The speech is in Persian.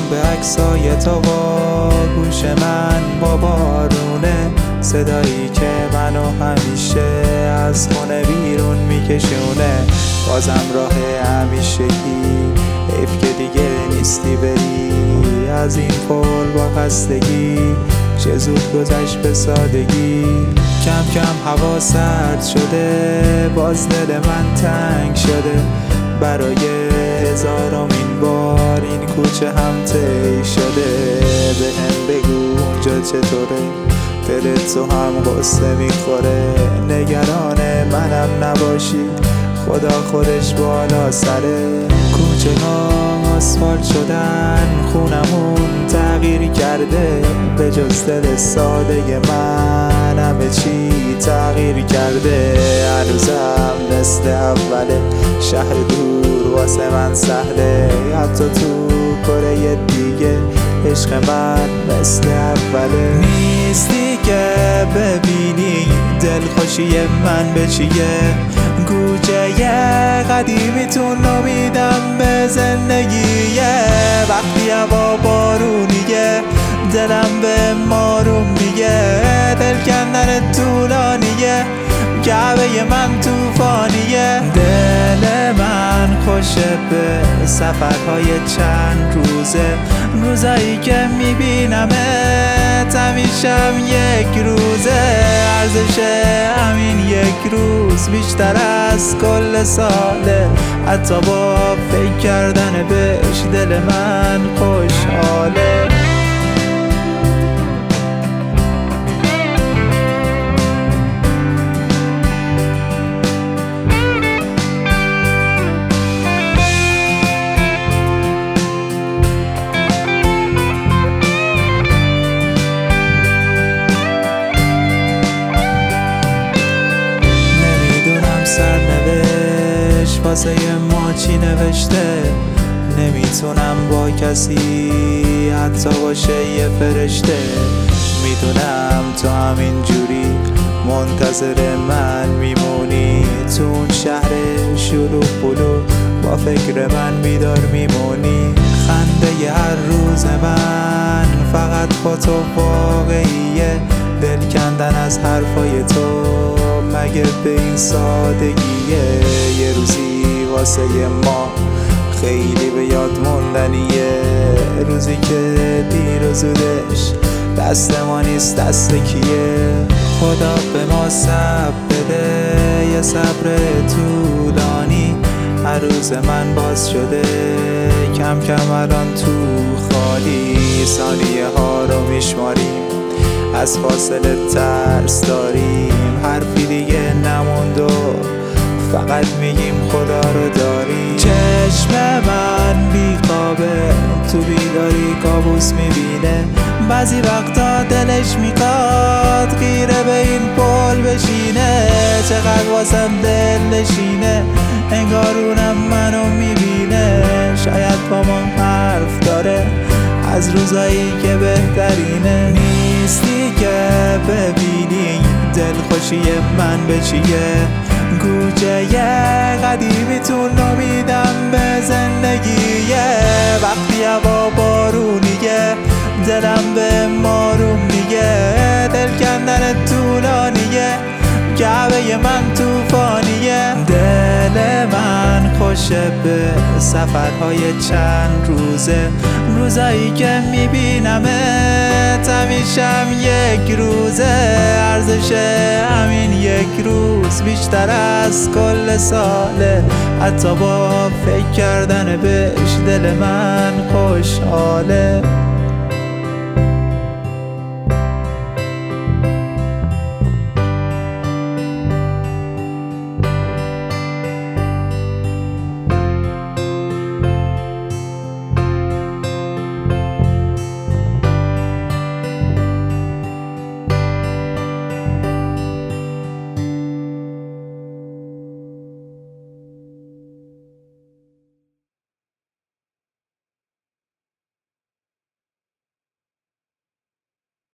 به عکسای تو با گوش من با بارونه، صدایی که منو همیشه از خونه بیرون میکشونه. بازم راه همیشگی، حیف که دیگه نیستی بری از این پل با خستگی. چه زود گذشت به سادگی، کم کم هوا سرد شده، باز دل من تنگ شده. برای هزارمین بار این کوچه هم طی شده. بهم بگو اونجا چطوره، دلت تو هم غصه میخوره. نگران منم نباشی، خدا خودش بالا سره. کوچه ها آسفالت شدن، خونمون تغییر کرده. به جز دل ساده من همه چی تغییر کرده. هنوزم مثل اوله، شهر دور واسه من سهله. حتی تو کره دیگه عشق من مثل اوله. نیستی که ببینی دلخوشی من به چیه. کوچه قدیمیتون امیدم به زندگیه. وقتی هوا بارونیه، دلم به ماروم میگه. دل کندن طولانیه، کعبه من توفانیه. دل من خوشه به سفرهای چند روزه. روزایی که میبینمت همیشم یک روزه. ارزش همین یک روز بیشتر از کل ساله. حتی با فکر کردن بهش دل من خوشحاله. سرنوشت واسه ما چی نوشته. نمیتونم با کسی حتی باشه یه فرشته. میدونم تو همین جوری منتظر من میمونی. تو اون شهر شلوغ بلوغ با فکر من بیدار میمونی. خنده هر روز من فقط با تو واقعیه. دل کندن از حرفای تو مگه به این سادگیه. یه روزی واسه ما خیلی به یاد موندنیه. روزی که دیر و زودش دست ما نیست دست کیه. خدا به ما صبر بده، یه صبر طولانی. هر روز من باز شده، کم کم الان تو خالی. ثانیه ها رو میشماریم، از فاصله ترس داریم. حرفی دیگه نموند و فقط میگیم خدا رو داریم. چشم من بیخوابه، تو بیداری کابوس میبینه. بعضی وقتا دلش میخواد غیره به این پل بشینه. چقدر واسم دل نشینه، انگار اونم منو میبینه. شاید با ما حرف داره از روزایی که بهترینه. نیستی که ببینی دلخوشی من به چیه. کوچه قدیمیتون امیدم به زندگیه. وقتی هوا بارونیه، دلم به ماروم میگه. دل کندن طولانیه، کعبه من توفانیه. دل من خوشه به سفرهای چند روزه. روزایی که میبینمت همیشم یک روزه. ارزش همین یک روز بیشتر از کل ساله. حتی با فکر کردن بهش دل من خوشحاله.